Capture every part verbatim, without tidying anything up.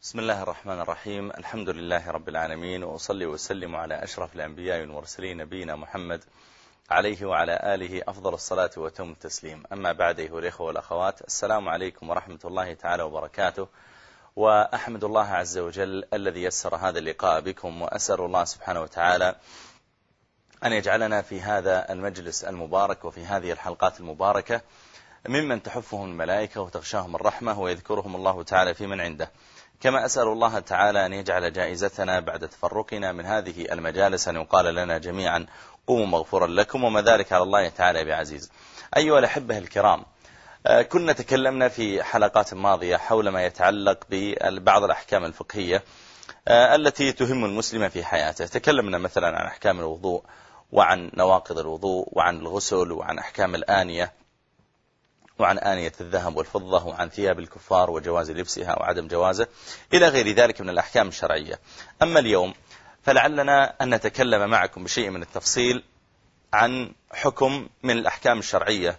بسم الله الرحمن الرحيم. الحمد لله رب العالمين، وأصلي وسلم على أشرف الأنبياء والمرسلين نبينا محمد عليه وعلى آله أفضل الصلاة وتم التسليم. أما بعد، أيها الإخوة والأخوات، السلام عليكم ورحمة الله تعالى وبركاته. وأحمد الله عز وجل الذي يسر هذا اللقاء بكم، وأسأل الله سبحانه وتعالى أن يجعلنا في هذا المجلس المبارك وفي هذه الحلقات المباركة ممن تحفهم الملائكة وتغشاهم الرحمة ويذكرهم الله تعالى في من عنده. كما أسأل الله تعالى أن يجعل جائزتنا بعد تفرقنا من هذه المجالس أن يقال لنا جميعا قوموا مغفورا لكم، وما ذلك على الله تعالى بعزيز. أيها الأحبة الكرام، كنا تكلمنا في حلقات ماضية حول ما يتعلق ببعض الأحكام الفقهية التي تهم المسلم في حياته. تكلمنا مثلا عن أحكام الوضوء، وعن نواقض الوضوء، وعن الغسل، وعن أحكام الآنية، وعن آنية الذهب والفضة، وعن ثياب الكفار وجواز لبسها وعدم جوازه، إلى غير ذلك من الأحكام الشرعية. أما اليوم فلعلنا أن نتكلم معكم بشيء من التفصيل عن حكم من الأحكام الشرعية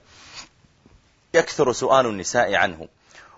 يكثر سؤال النساء عنه.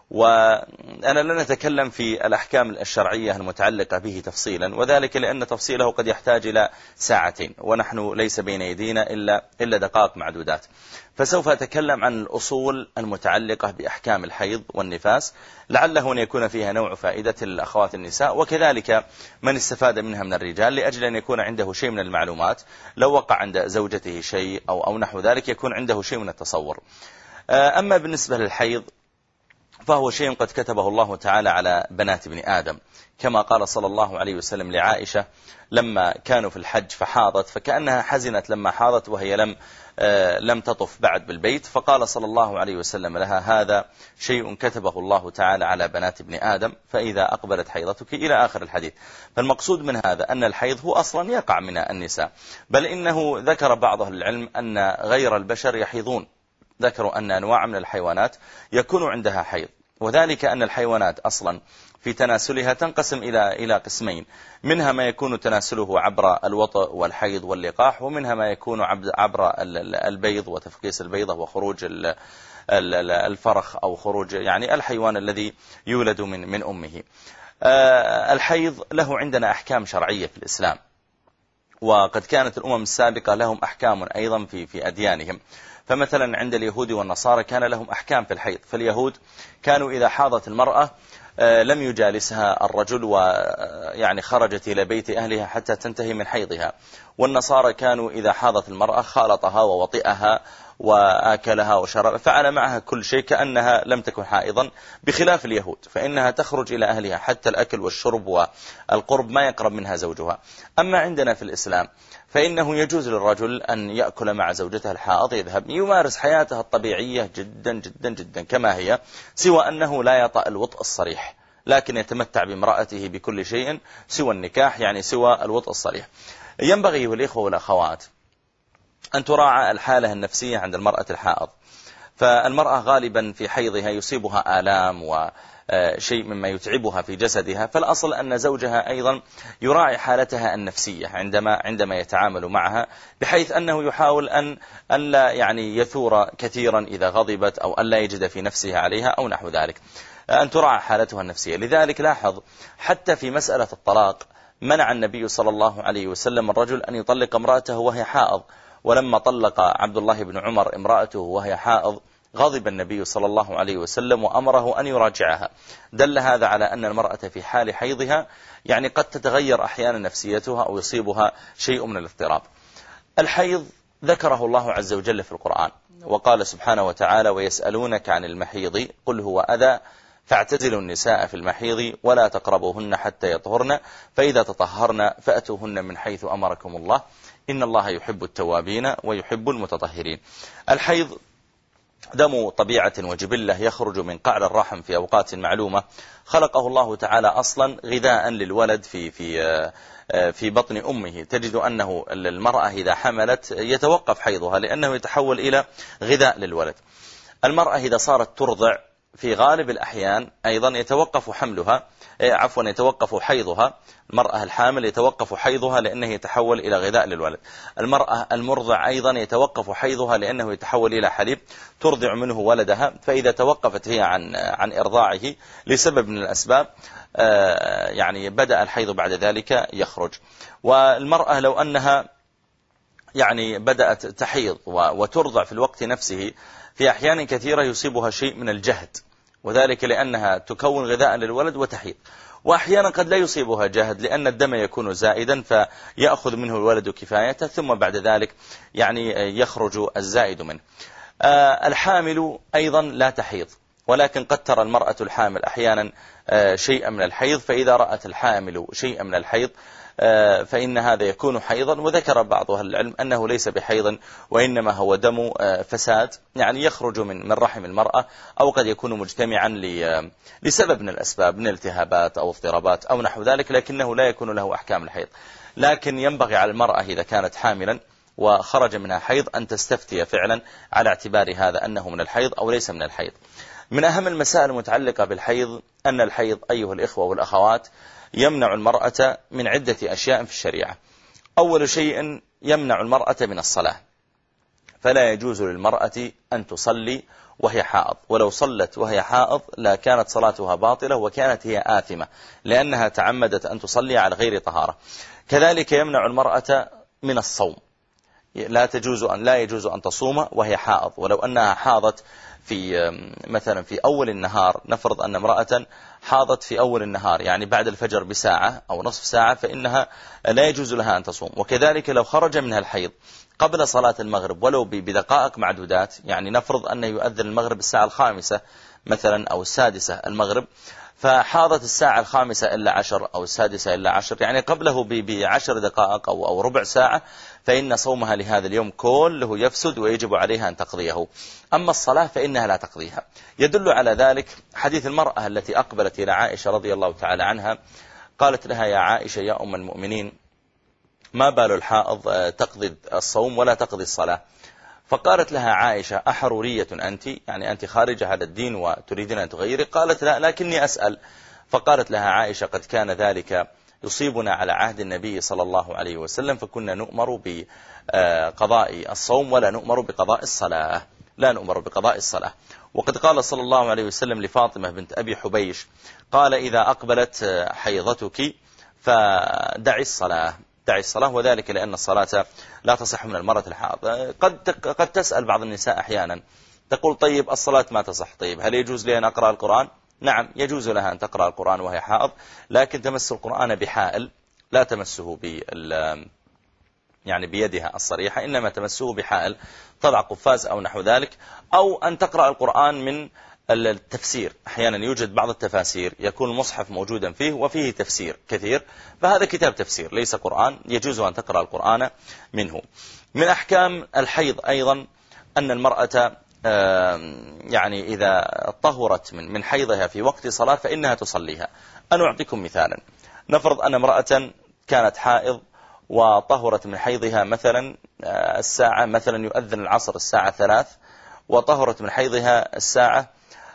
وأنا لن أتكلم في الأحكام الشرعية المتعلقة به تفصيلا، وذلك لأن تفصيله قد يحتاج إلى ساعتين، ونحن ليس بين يدينا إلا, إلا دقائق معدودات. فسوف أتكلم عن الأصول المتعلقة بأحكام الحيض والنفاس، لعله أن يكون فيها نوع فائدة للأخوات النساء، وكذلك من استفاد منها من الرجال، لأجل أن يكون عنده شيء من المعلومات لو وقع عند زوجته شيء أو, أو نحو ذلك يكون عنده شيء من التصور. أما بالنسبة للحيض فهو شيء قد كتبه الله تعالى على بنات ابن آدم، كما قال صلى الله عليه وسلم لعائشة لما كانوا في الحج فحاضت، فكأنها حزنت لما حاضت وهي لم لم تطف بعد بالبيت، فقال صلى الله عليه وسلم لها هذا شيء كتبه الله تعالى على بنات ابن آدم، فإذا أقبلت حيضتك، إلى آخر الحديث. فالمقصود من هذا أن الحيض هو أصلا يقع من النساء، بل إنه ذكر بعض أهل العلم أن غير البشر يحيضون، ذكروا أن أنواع من الحيوانات يكون عندها حيض، وذلك أن الحيوانات أصلا في تناسلها تنقسم إلى إلى قسمين، منها ما يكون تناسله عبر الوطء والحيض واللقاح، ومنها ما يكون عبر البيض وتفقيس البيضة وخروج الفرخ أو خروج يعني الحيوان الذي يولد من من أمه. الحيض له عندنا أحكام شرعية في الإسلام، وقد كانت الأمم السابقة لهم أحكام أيضا في في أديانهم. فمثلا عند اليهود والنصارى كان لهم أحكام في الحيض، فاليهود كانوا إذا حاضت المرأة لم يجالسها الرجل، ويعني خرجت إلى بيت أهلها حتى تنتهي من حيضها. والنصارى كانوا إذا حاضت المرأة خالطها ووطئها وآكلها وشرب، فعل معها كل شيء كأنها لم تكن حائضا، بخلاف اليهود فإنها تخرج إلى أهلها حتى الأكل والشرب والقرب ما يقرب منها زوجها. أما عندنا في الإسلام فإنه يجوز للرجل أن يأكل مع زوجته الحائض، يذهب يمارس حياته الطبيعية جدا جدا جدا كما هي، سوى أنه لا يطأ الوطء الصريح، لكن يتمتع بامرأته بكل شيء سوى النكاح، يعني سوى الوطء الصريح. ينبغي والإخوة والأخوات أن تراعى الحالة النفسية عند المرأة الحائض. فالمرأة غالبا في حيضها يصيبها آلام وشيء مما يتعبها في جسدها، فالأصل أن زوجها أيضا يراعي حالتها النفسية عندما عندما يتعامل معها، بحيث أنه يحاول أن أن لا يعني يثور كثيرا إذا غضبت، أو أن لا يجد في نفسه عليها أو نحو ذلك، أن تراعى حالتها النفسية. لذلك لاحظ حتى في مسألة الطلاق منع النبي صلى الله عليه وسلم الرجل أن يطلق امرأته وهي حائض، ولما طلق عبد الله بن عمر امرأته وهي حائض غضب النبي صلى الله عليه وسلم وأمره أن يراجعها. دل هذا على أن المرأة في حال حيضها يعني قد تتغير أحيانا نفسيتها أو يصيبها شيء من الاضطراب. الحيض ذكره الله عز وجل في القرآن، وقال سبحانه وتعالى ويسألونك عن المحيض قل هو أذى فاعتزلوا النساء في المحيض ولا تقربوهن حتى يطهرن فإذا تطهرن فأتوهن من حيث أمركم الله إن الله يحب التوابين ويحب المتطهرين. الحيض دم طبيعة وجبلة يخرج من قعر الرحم في أوقات معلومة، خلقه الله تعالى أصلا غذاء للولد في في في بطن أمه. تجد أنه المرأة إذا حملت يتوقف حيضها لأنه يتحول إلى غذاء للولد. المرأة إذا صارت ترضع في غالب الأحيان أيضا يتوقف حملها، عفوا يتوقف حيضها. المرأة الحامل يتوقف حيضها لأنه يتحول إلى غذاء للولد. المرأة المرضع أيضا يتوقف حيضها لأنه يتحول إلى حليب ترضع منه ولدها. فإذا توقفت هي عن عن إرضاعه لسبب من الأسباب يعني بدأ الحيض بعد ذلك يخرج. والمرأة لو أنها يعني بدأت تحيض وترضع في الوقت نفسه، في أحيان كثيرة يصيبها شيء من الجهد، وذلك لأنها تكون غذاء للولد وتحيض. وأحيانا قد لا يصيبها جهد لأن الدم يكون زائدا فيأخذ منه الولد كفايته، ثم بعد ذلك يعني يخرج الزائد منه. الحامل أيضا لا تحيض، ولكن قد ترى المرأة الحامل أحيانا شيئا من الحيض، فإذا رأت الحامل شيئا من الحيض فإن هذا يكون حيضا. وذكر بعض أهل العلم أنه ليس بحيض، وإنما هو دم فساد يعني يخرج من من رحم المرأة، أو قد يكون مجتمعا لسبب من الأسباب، من التهابات أو اضطرابات أو نحو ذلك، لكنه لا يكون له أحكام الحيض. لكن ينبغي على المرأة إذا كانت حاملا وخرج منها حيض أن تستفتي فعلا على اعتبار هذا أنه من الحيض أو ليس من الحيض. من أهم المسائل المتعلقة بالحيض أن الحيض أيها الإخوة والأخوات يمنع المرأة من عدة أشياء في الشريعة. أول شيء يمنع المرأة من الصلاة، فلا يجوز للمرأة أن تصلي وهي حائض، ولو صلت وهي حائض لا كانت صلاتها باطلة وكانت هي آثمة لأنها تعمدت أن تصلي على غير طهارة. كذلك يمنع المرأة من الصوم، لا تجوز أن لا يجوز أن تصوم وهي حائض، ولو أنها حاضت في مثلا في أول النهار، نفرض أن امرأة حاضت في أول النهار يعني بعد الفجر بساعة أو نصف ساعة، فإنها لا يجوز لها أن تصوم. وكذلك لو خرج منها الحيض قبل صلاة المغرب ولو بدقائق معدودات، يعني نفرض أن يؤذن المغرب الساعة الخامسة مثلا أو السادسة المغرب، فحاضت الساعة الخامسة إلا عشر أو السادسة إلا عشر، يعني قبله بعشر دقائق أو أو ربع ساعة، فإن صومها لهذا اليوم كله يفسد ويجب عليها أن تقضيه. أما الصلاة فإنها لا تقضيها. يدل على ذلك حديث المرأة التي أقبلت إلى عائشة رضي الله تعالى عنها، قالت لها: يا عائشة يا أم المؤمنين، ما بال الحائض تقضي الصوم ولا تقضي الصلاة؟ فقالت لها عائشة: أحرورية أنت؟ يعني أنت خارجة هذا الدين وتريدين أن تغيري؟ قالت: لا، لكني أسأل. فقالت لها عائشة: قد كان ذلك يصيبنا على عهد النبي صلى الله عليه وسلم، فكنا نؤمر بقضاء الصوم ولا نؤمر بقضاء الصلاة، لا نؤمر بقضاء الصلاة. وقد قال صلى الله عليه وسلم لفاطمة بنت أبي حبيش، قال: إذا أقبلت حيضتك فدعي الصلاة، دعي الصلاة، وذلك لأن الصلاة لا تصح من المرأة الحائض. قد قد تسأل بعض النساء أحيانا تقول: طيب الصلاة ما تصح، طيب هل يجوز لي أن أقرأ القرآن؟ نعم، يجوز لها أن تقرأ القرآن وهي حائض، لكن تمس القرآن بحائل، لا تمسه بال يعني بيدها الصريحة، إنما تمسه بحائل، تضع قفاز أو نحو ذلك، أو أن تقرأ القرآن من التفسير. أحيانا يوجد بعض التفاسير يكون المصحف موجودا فيه وفيه تفسير كثير، فهذا كتاب تفسير ليس قرآن، يجوز أن تقرأ القرآن منه. من أحكام الحيض أيضا أن المرأة يعني إذا طهرت من من حيضها في وقت صلاة فإنها تصليها. أنا أعطيكم مثالا. نفرض أن امرأة كانت حائض وطهرت من حيضها مثلا الساعة، مثلا يؤذن العصر الساعة ثلاث، وطهرت من حيضها الساعة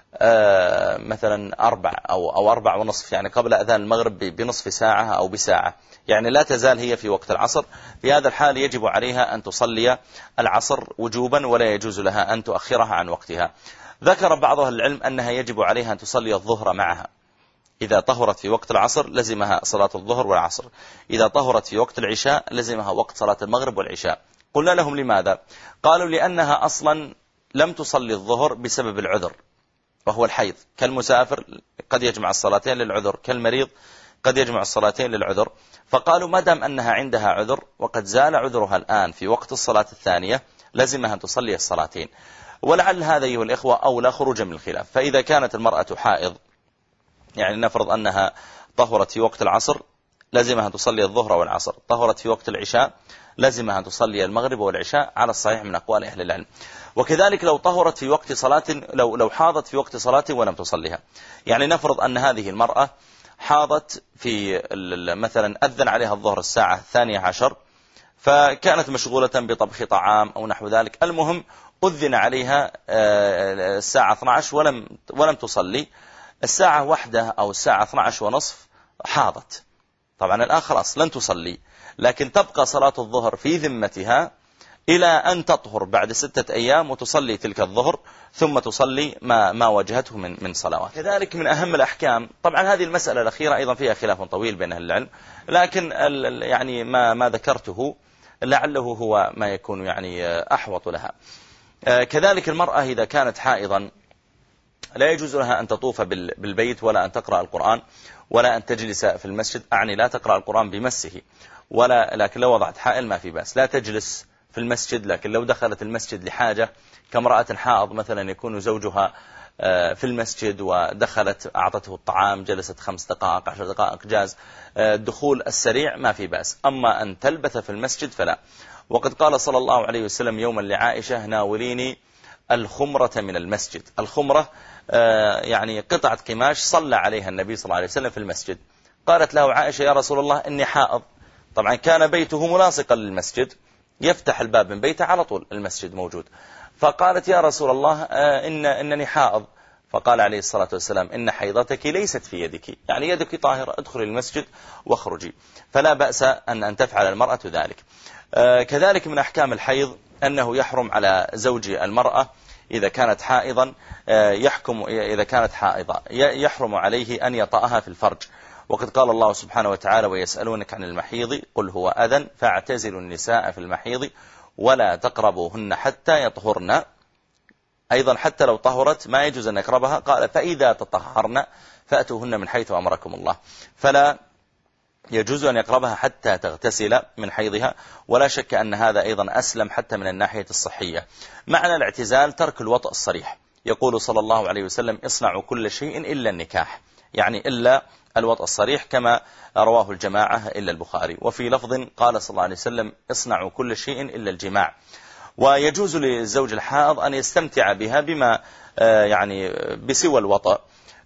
مثلا أربع أو أو أربع ونصف، يعني قبل أذان المغرب بنصف ساعة أو بساعة، يعني لا تزال هي في وقت العصر. في هذا الحال يجب عليها أن تصلي العصر وجوبا، ولا يجوز لها أن تؤخرها عن وقتها. ذكر بعض أهل العلم أنها يجب عليها أن تصلي الظهر معها. إذا طهرت في وقت العصر لزمها صلاة الظهر والعصر، إذا طهرت في وقت العشاء لزمها وقت صلاة المغرب والعشاء. قلنا لهم: لماذا؟ قالوا: لأنها أصلا لم تصلي الظهر بسبب العذر وهو الحيض، كالمسافر قد يجمع الصلاتين للعذر، كالمريض قد يجمع الصلاتين للعذر. فقالوا ما دام أنها عندها عذر وقد زال عذرها الآن في وقت الصلاة الثانية لزمها أن تصلي الصلاتين. ولعل هذا أيها الإخوة أولى خروجا من الخلاف. فإذا كانت المرأة حائض، يعني نفرض أنها طهرت في وقت العصر لزمها أن تصلي الظهر والعصر، طهرت في وقت العشاء لزمها أن تصلي المغرب والعشاء على الصحيح من أقوال أهل العلم. وكذلك لو طهرت في وقت صلاة، لو لو حاضت في وقت صلاة ولم تصليها، يعني نفرض أن هذه المرأة حاضت في مثلا أذن عليها الظهر الساعة الثانية عشر، فكانت مشغولة بطبخ طعام أو نحو ذلك. المهم أذن عليها الساعة اثنتي عشرة ولم, ولم تصلي. الساعة واحدة أو الساعة اثنتي عشرة ونصف حاضت. طبعا الآن خلاص لن تصلي، لكن تبقى صلاة الظهر في ذمتها إلى أن تطهر بعد ستة أيام وتصلي تلك الظهر، ثم تصلي ما, ما واجهته من, من صلوات. كذلك من أهم الأحكام، طبعا هذه المسألة الأخيرة أيضا فيها خلاف طويل بين أهل العلم، لكن يعني ما, ما ذكرته لعله هو ما يكون يعني أحوط لها. كذلك المرأة إذا كانت حائضا لا يجوز لها أن تطوف بالبيت ولا أن تقرأ القرآن ولا أن تجلس في المسجد. أعني لا تقرأ القرآن بمسه، ولا لكن لو وضعت حائل ما في بأس. لا تجلس في المسجد، لكن لو دخلت المسجد لحاجة كامرأة حائض مثلا يكون زوجها في المسجد ودخلت أعطته الطعام، جلست خمس دقائق عشر دقائق جاز، الدخول السريع ما في بأس. أما أن تلبث في المسجد فلا. وقد قال صلى الله عليه وسلم يوما لعائشة: ناوليني الخمرة من المسجد. الخمرة يعني قطعة قماش صلى عليها النبي صلى الله عليه وسلم في المسجد. قالت له عائشة: يا رسول الله إني حائض. طبعا كان بيته ملاصقا للمسجد، يفتح الباب من بيته على طول المسجد موجود. فقالت: يا رسول الله إن إنني حائض. فقال عليه الصلاة والسلام: إن حيضتك ليست في يدك، يعني يدك طاهرة، ادخلي المسجد واخرجي. فلا بأس أن أن تفعل المرأة ذلك. كذلك من أحكام الحيض أنه يحرم على زوج المرأة إذا كانت حائضا يحكم إذا كانت حائضة يحرم عليه أن يطأها في الفرج. وقد قال الله سبحانه وتعالى: ويسألونك عن المحيض قل هو أذى فاعتزلوا النساء في المحيض ولا تقربوهن حتى يطهرن. أيضا حتى لو طهرت ما يجوز أن يقربها. قال: فإذا تطهرن فأتوهن من حيث أمركم الله. فلا يجوز أن يقربها حتى تغتسل من حيضها. ولا شك أن هذا أيضا أسلم حتى من الناحية الصحية. معنى الاعتزال ترك الوطء الصريح. يقول صلى الله عليه وسلم: اصنعوا كل شيء إلا النكاح، يعني إلا الوطء الصريح، كما رواه الجماعة إلا البخاري. وفي لفظ قال صلى الله عليه وسلم: اصنعوا كل شيء إلا الجماع. ويجوز للزوج الحائض أن يستمتع بها بما يعني بسوى الوطء،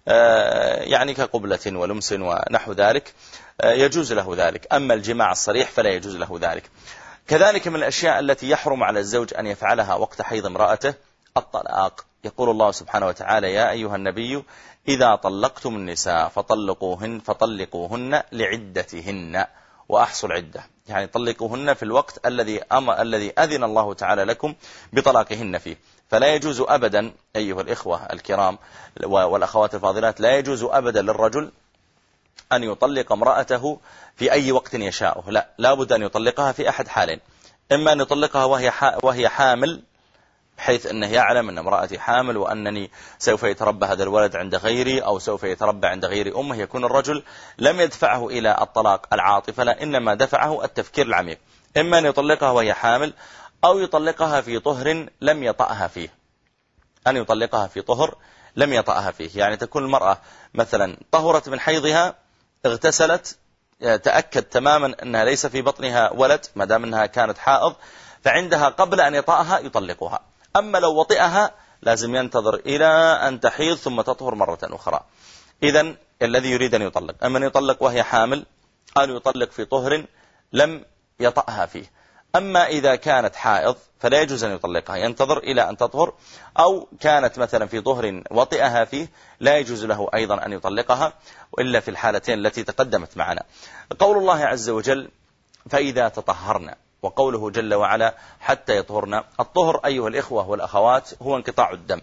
يعني كقبلة ولمس ونحو ذلك، يجوز له ذلك. أما الجماع الصريح فلا يجوز له ذلك. كذلك من الأشياء التي يحرم على الزوج أن يفعلها وقت حيض امرأته الطلاق. يقول الله سبحانه وتعالى: يا أيها النبي إذا طلقتم النساء فطلقوهن فطلقوهن لعدتهن وأحصوا العدة، يعني طلقوهن في الوقت الذي أما الذي أذن الله تعالى لكم بطلاقهن فيه. فلا يجوز أبدا أيها الإخوة الكرام والأخوات الفاضلات، لا يجوز أبدا للرجل أن يطلق امرأته في أي وقت يشاءه. لا، لابد أن يطلقها في أحد حالين: إما أن يطلقها وهي وهي حامل، بحيث أنه يعلم أن امرأتي حامل وأنني سوف يتربى هذا الولد عند غيري أو سوف يتربى عند غير أمه. يكون الرجل لم يدفعه إلى الطلاق العاطفة، لا، إنما دفعه التفكير العميق. إما أن يطلقها وهي حامل، أو يطلقها في طهر لم يطأها فيه. أن يطلقها في طهر لم يطأها فيه، يعني تكون المرأة مثلا طهرت من حيضها، اغتسلت، تأكد تماما أنها ليس في بطنها ولد ما دام أنها كانت حائض، فعندها قبل أن يطأها يطلقها. أما لو وطئها لازم ينتظر إلى أن تحيض ثم تطهر مرة أخرى. إذن الذي يريد أن يطلق، أما أن يطلق وهي حامل، أن يطلق في طهر لم يطأها فيه. أما إذا كانت حائض فلا يجوز أن يطلقها، ينتظر إلى أن تطهر. أو كانت مثلا في طهر وطئها فيه لا يجوز له أيضا أن يطلقها، وإلا في الحالتين التي تقدمت معنا. قول الله عز وجل: فإذا تطهرنا، وقوله جل وعلا: حتى يطهرنا. الطهر أيها الإخوة والأخوات هو انقطاع الدم.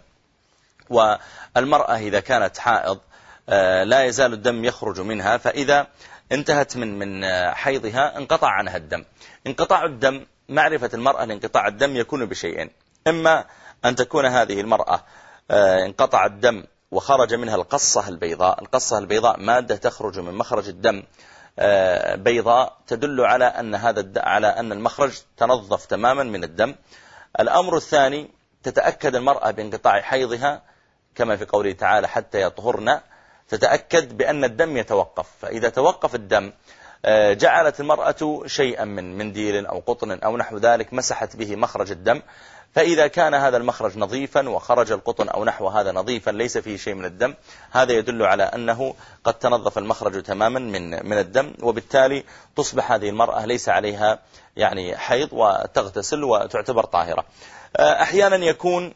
والمرأة إذا كانت حائض لا يزال الدم يخرج منها، فإذا انتهت من من حيضها انقطع عنها الدم. انقطاع الدم، معرفة المرأة لانقطاع الدم يكون بشيئين: إما أن تكون هذه المرأة انقطع الدم وخرج منها القصة البيضاء. القصة البيضاء مادة تخرج من مخرج الدم بيضاء تدل على أن هذا على أن المخرج تنظف تماما من الدم. الأمر الثاني: تتأكد المرأة بانقطاع حيضها كما في قوله تعالى: حتى يطهرن، تتأكد بأن الدم يتوقف. فإذا توقف الدم جعلت المرأة شيئا من منديل أو قطن أو نحو ذلك مسحت به مخرج الدم، فإذا كان هذا المخرج نظيفا وخرج القطن أو نحو هذا نظيفا ليس فيه شيء من الدم، هذا يدل على أنه قد تنظف المخرج تماما من من الدم، وبالتالي تصبح هذه المرأة ليس عليها يعني حيض وتغتسل وتعتبر طاهرة. أحيانا يكون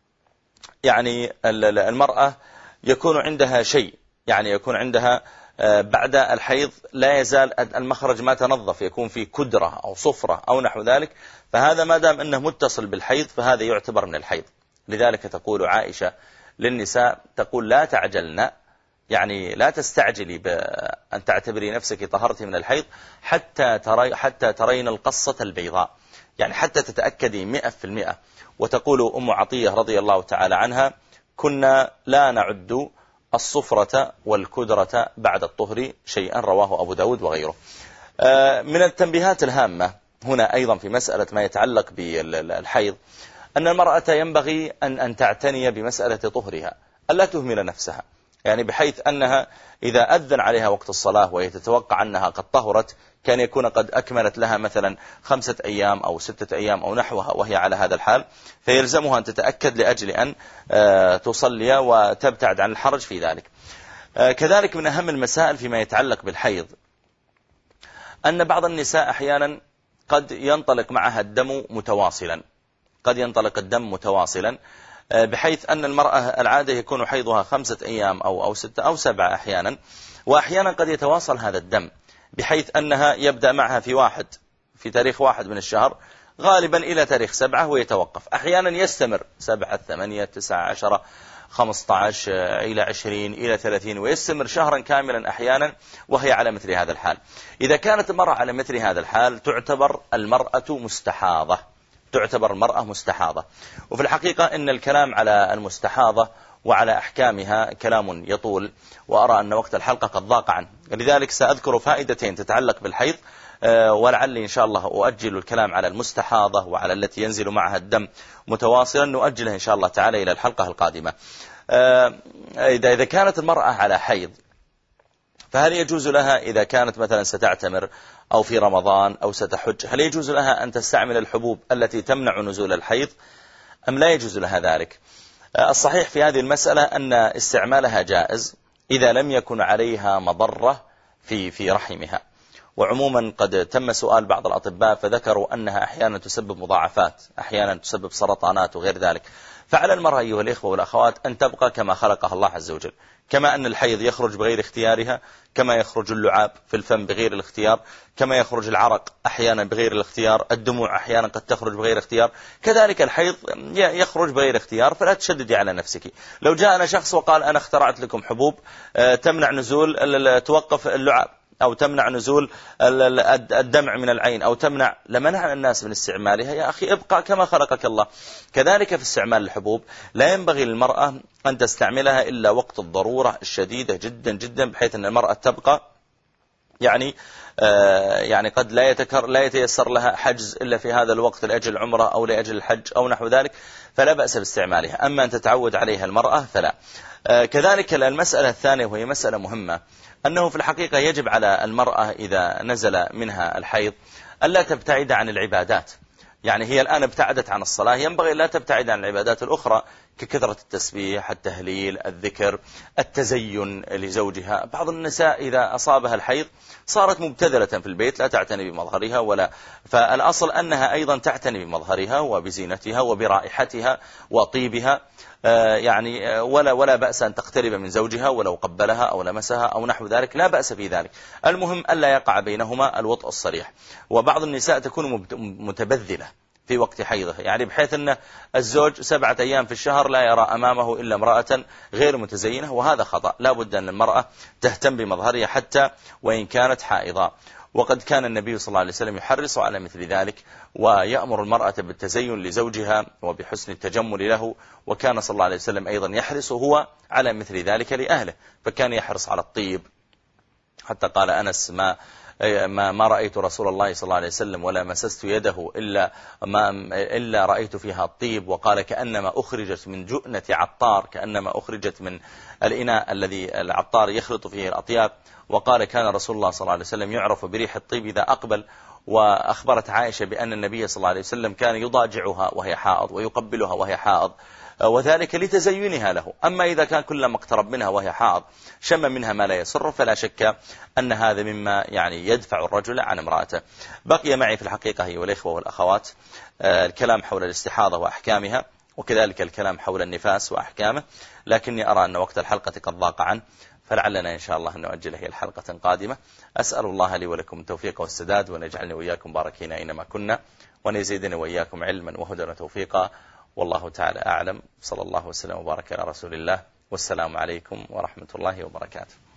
يعني المرأة يكون عندها شيء، يعني يكون عندها بعد الحيض لا يزال المخرج ما تنظف، يكون في كدرة أو صفرة أو نحو ذلك، فهذا ما دام أنه متصل بالحيض فهذا يعتبر من الحيض. لذلك تقول عائشة للنساء تقول لا تعجلن، يعني لا تستعجلي بأن تعتبري نفسك طهرتي من الحيض حتى تري حتى ترين القصة البيضاء، يعني حتى تتأكدي مئة في المئة. وتقول أم عطية رضي الله تعالى عنها كنا لا نعد الصفرة والكدرة بعد الطهر شيئا، رواه أبو داود وغيره. من التنبيهات الهامة هنا أيضا في مسألة ما يتعلق بالحيض أن المرأة ينبغي أن أن تعتني بمسألة طهرها، ألا تهمل نفسها، يعني بحيث أنها إذا أذن عليها وقت الصلاة وهي تتوقع أنها قد طهرت كان يكون قد أكملت لها مثلا خمسة أيام أو ستة أيام أو نحوها وهي على هذا الحال، فيلزمها أن تتأكد لأجل أن تصلي وتبتعد عن الحرج في ذلك. كذلك من أهم المسائل فيما يتعلق بالحيض أن بعض النساء أحيانا قد ينطلق معها الدم متواصلا، قد ينطلق الدم متواصلا بحيث أن المرأة العادة يكون حيضها خمسة أيام أو أو ستة أو سبعة أحيانا، وأحيانا قد يتواصل هذا الدم بحيث أنها يبدأ معها في واحد في تاريخ واحد من الشهر غالبا إلى تاريخ سبعة ويتوقف، أحيانا يستمر سبعة ثمانية تسعة عشرة خمسة عشر إلى عشرين إلى ثلاثين ويستمر شهرا كاملا أحيانا وهي على مثل هذا الحال. إذا كانت المرأة على مثل هذا الحال تعتبر المرأة مستحاضة، تعتبر المرأة مستحاضة. وفي الحقيقة إن الكلام على المستحاضة وعلى أحكامها كلام يطول، وأرى أن وقت الحلقة قد ضاق عنه، لذلك سأذكر فائدتين تتعلق بالحيض، ولعلي إن شاء الله أؤجل الكلام على المستحاضة وعلى التي ينزل معها الدم متواصلا نؤجله إن شاء الله تعالى إلى الحلقة القادمة. إذا إذا كانت المرأة على حيض فهل يجوز لها إذا كانت مثلا ستعتمر أو في رمضان أو ستحج، هل يجوز لها أن تستعمل الحبوب التي تمنع نزول الحيض أم لا يجوز لها ذلك؟ الصحيح في هذه المسألة أن استعمالها جائز إذا لم يكن عليها مضرة في في رحمها. وعموما قد تم سؤال بعض الأطباء فذكروا أنها أحيانا تسبب مضاعفات، أحيانا تسبب سرطانات وغير ذلك. فعلى المرأة أيها الإخوة والأخوات أن تبقى كما خلقها الله عز وجل، كما أن الحيض يخرج بغير اختيارها، كما يخرج اللعاب في الفم بغير الاختيار، كما يخرج العرق أحيانا بغير الاختيار، الدموع أحيانا قد تخرج بغير اختيار، كذلك الحيض يخرج بغير اختيار، فلا تشددي على نفسك. لو جاءنا شخص وقال أنا اخترعت لكم حبوب تمنع نزول توقف اللعاب أو تمنع نزول الدمع من العين أو تمنع، لمنع الناس من استعمالها، يا أخي ابقى كما خلقك الله. كذلك في استعمال الحبوب لا ينبغي للمرأة أن تستعملها إلا وقت الضرورة الشديدة جدا جدا، بحيث أن المرأة تبقى يعني آه يعني قد لا يتكر لا يتيسر لها حجز إلا في هذا الوقت لأجل العمرة أو لأجل الحج أو نحو ذلك، فلا بأس باستعمالها. أما أن تتعود عليها المرأة فلا. آه كذلك المسألة الثانية وهي مسألة مهمة، أنه في الحقيقة يجب على المرأة إذا نزل منها الحيض ألا تبتعد عن العبادات. يعني هي الآن ابتعدت عن الصلاة، ينبغي لا تبتعد عن العبادات الأخرى ككثرة التسبيح، التهليل، الذكر، التزين لزوجها. بعض النساء إذا أصابها الحيض صارت مبتذلة في البيت لا تعتني بمظهرها، ولا فالأصل أنها أيضا تعتني بمظهرها وبزينتها وبرائحتها وطيبها، يعني ولا ولا بأس أن تقترب من زوجها ولو قبلها أو لمسها أو نحو ذلك، لا بأس في ذلك. المهم ألا يقع بينهما الوطء الصريح. وبعض النساء تكون متبذلة في وقت حيضه، يعني بحيث أن الزوج سبعة أيام في الشهر لا يرى أمامه إلا امرأة غير متزينة، وهذا خطأ. لا بد أن المرأة تهتم بمظهرها حتى وإن كانت حائضة. وقد كان النبي صلى الله عليه وسلم يحرص على مثل ذلك، ويأمر المرأة بالتزين لزوجها وبحسن التجمل له، وكان صلى الله عليه وسلم أيضا يحرص هو على مثل ذلك لأهله، فكان يحرص على الطيب، حتى قال أنس ما ما, ما رأيت رسول الله صلى الله عليه وسلم ولا مسست يده إلا, ما إلا رأيت فيها الطيب، وقال كأنما أخرجت من جؤنة عطار، كأنما أخرجت من الإناء الذي العطار يخلط فيه الأطياب. وقال كان رسول الله صلى الله عليه وسلم يعرف بريح الطيب إذا أقبل. وأخبرت عائشة بأن النبي صلى الله عليه وسلم كان يضاجعها وهي حائض ويقبلها وهي حائض، وذلك لتزينها له. أما إذا كان كلما اقترب منها وهي حائض شم منها ما لا يسر، فلا شك أن هذا مما يعني يدفع الرجل عن امرأته. بقي معي في الحقيقة أيها الإخوة والأخوات الكلام حول الاستحاضة وأحكامها، وكذلك الكلام حول النفاس وأحكامه، لكني أرى أن وقت الحلقة قد ضاق عنه، فلعلنا إن شاء الله أن نؤجل هي الحلقة قادمة. أسأل الله لي ولكم التوفيق والسداد، وأن يجعلني وإياكم باركين أينما كنا، وأن يزيدني وإياكم علما وهدى وتوفيقا. والله تعالى أعلم. صلى الله وسلم وبارك على رسول الله، والسلام عليكم ورحمة الله وبركاته.